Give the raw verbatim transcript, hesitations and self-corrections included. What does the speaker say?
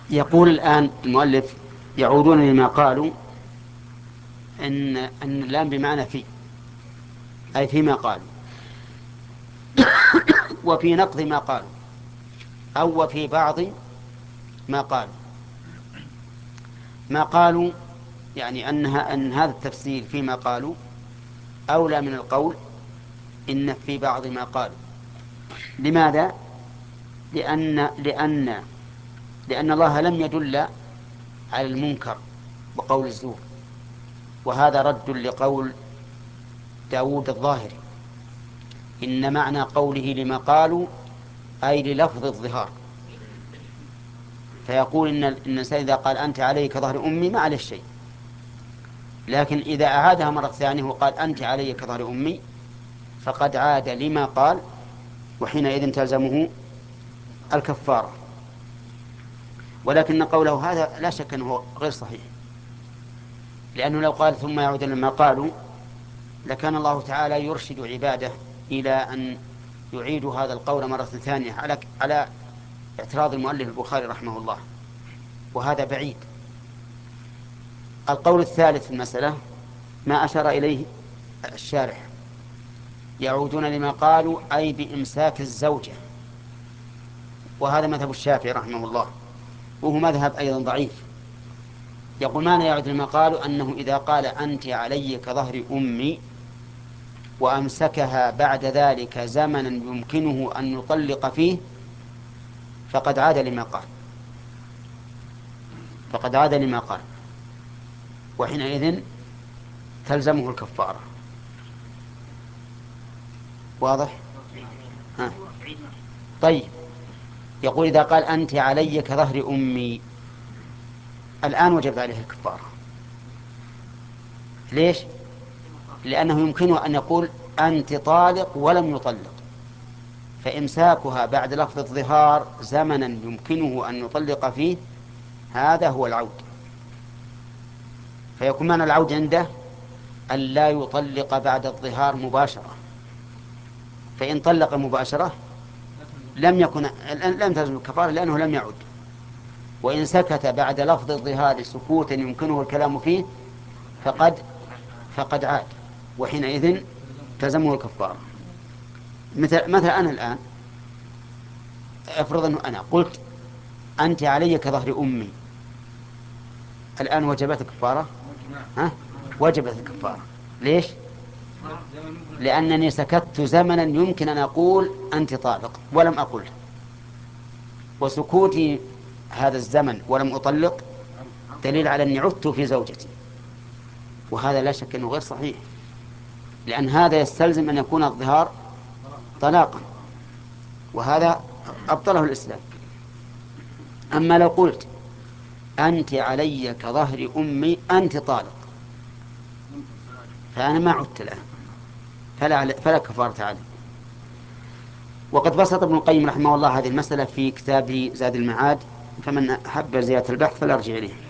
يقول الآن المؤلف يعودون لما قالوا إن أن اللام بمعنى في، أي فيما قالوا، وفي نقض ما قالوا، أو وفي بعض ما قالوا. ما قالوا يعني أنها أن هذا التفسير فيما قالوا أولى من القول إن في بعض ما قالوا. لماذا؟ لأن لأن لأن الله لم يدل على المنكر وقول الزور، وهذا رد لقول داود الظاهري: إن معنى قوله لما قالوا أي للفظ الظهار. فيقول إن الإنسان إذا قال أنت علي كظهر أمي ما عليه شيء، لكن إذا أعادها مرة ثانية وقال أنت علي كظهر أمي فقد عاد لما قال، وحينئذ تلزمه الكفارة. ولكن قوله هذا لا شك أنه غير صحيح، لأنه لو قال ثم يعود لما قالوا لكان الله تعالى يرشد عباده إلى أن يعيدوا هذا القول مرة ثانية على على اعتراض المؤلف البخاري رحمه الله، وهذا بعيد. القول الثالث في المسألة ما أشار إليه الشارح: يعودون لما قالوا أي بإمساك الزوجة، وهذا مذهب الشافعي رحمه الله، وهو مذهب أيضا ضعيف. يقول معنى يعود لما قالوا أنه إذا قال أنت علي كظهر أمي وأمسكها بعد ذلك زمنا يمكنه أن يطلق فيه فقد عاد لما قال، فقد عاد لما قال، وحينئذ تلزمه الكفارة. واضح؟ ها. طيب، يقول إذا قال أنت علي كظهر أمي الآن وجب عليه الكفارة. ليش؟ لأنه يمكنه أن يقول أنت طالق ولم يطلق، فإمساكها بعد لفظ الظهار زمنا يمكنه أن يطلق فيه هذا هو العود. فيكون معنى العود عنده أن لا يطلق بعد الظهار مباشرة، فإن طلق مباشرة لم يكن لم تلزم الكفارة لأنه لم يعد. وإن سكت بعد لفظ الظهار سكوتا يمكنه الكلام فيه فقد فقد عاد، وحينئذ تلزمه الكفارة. مثل مثلا أنا الآن افرض أنه أنا قلت أنت علي كظهر أمي، الآن وجبت الكفارة؟ ها؟ وجبت الكفارة. ليش؟ لأنني سكت زمنا يمكن أن أقول أنت طالق ولم أقل، وسكوتي هذا الزمن ولم أطلق دليل على أني عدت في زوجتي، وهذا لا شك أنه غير صحيح، لأن هذا يستلزم أن يكون الظهار طلاقا، وهذا أبطله الإسلام. أما لو قلت أنت علي كظهر أمي أنت طالق فأنا ما عدت الآن، فلا, فلا كفارة علي. وقد بسط ابن القيم رحمه الله هذه المسألة في كتابه زاد المعاد، فمن أحب زيادة البحث فلا يرجع إليه.